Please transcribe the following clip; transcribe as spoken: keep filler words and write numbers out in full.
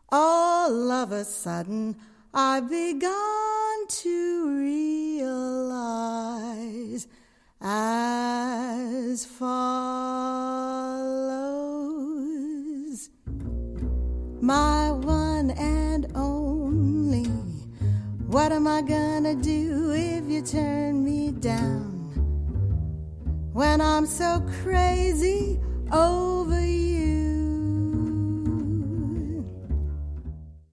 All of a sudden, I've begun to realize as follows. My one and only, what am I gonna do if you turn me down? When I'm so crazy over you.